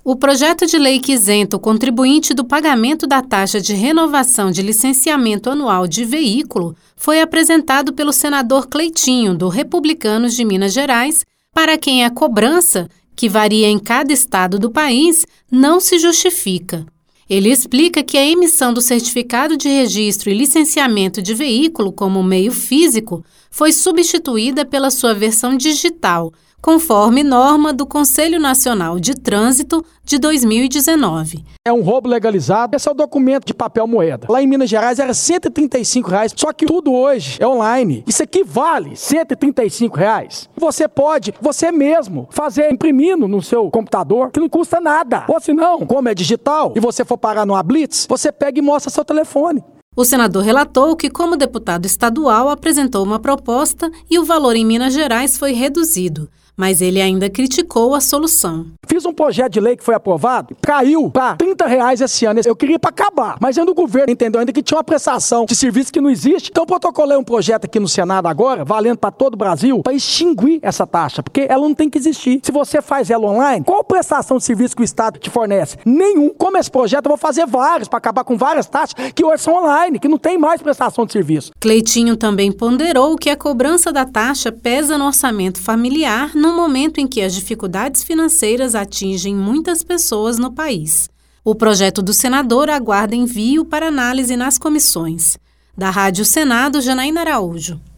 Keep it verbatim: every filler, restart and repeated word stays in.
O projeto de lei que isenta o contribuinte do pagamento da taxa de renovação de licenciamento anual de veículo foi apresentado pelo senador Cleitinho, do Republicanos de Minas Gerais, para quem a cobrança, que varia em cada estado do país, não se justifica. Ele explica que a emissão do certificado de registro e licenciamento de veículo como meio físico foi substituída pela sua versão digital, conforme norma do Conselho Nacional de Trânsito de dois mil e dezenove. É um roubo legalizado, esse é o documento de papel moeda. Lá em Minas Gerais era cento e trinta e cinco reais, só que tudo hoje é online. Isso aqui vale cento e trinta e cinco reais. Você pode, você mesmo, fazer imprimindo no seu computador, que não custa nada. Ou se não, como é digital, e você for pagar numa Blitz, você pega e mostra seu telefone. O senador relatou que, como deputado estadual, apresentou uma proposta e o valor em Minas Gerais foi reduzido, mas ele ainda criticou a solução. Fiz um projeto de lei que foi aprovado, caiu para trinta reais esse ano. Eu queria para acabar, mas ainda o governo entendeu ainda que tinha uma prestação de serviço que não existe. Então eu protocolei um projeto aqui no Senado agora, valendo para todo o Brasil, para extinguir essa taxa, porque ela não tem que existir. Se você faz ela online, qual prestação de serviço que o Estado te fornece? Nenhum. Como esse projeto, eu vou fazer vários para acabar com várias taxas que hoje são online, que não tem mais prestação de serviço. Cleitinho também ponderou que a cobrança da taxa pesa no orçamento familiar no momento em que as dificuldades financeiras atingem muitas pessoas no país. O projeto do senador aguarda envio para análise nas comissões. Da Rádio Senado, Janaína Araújo.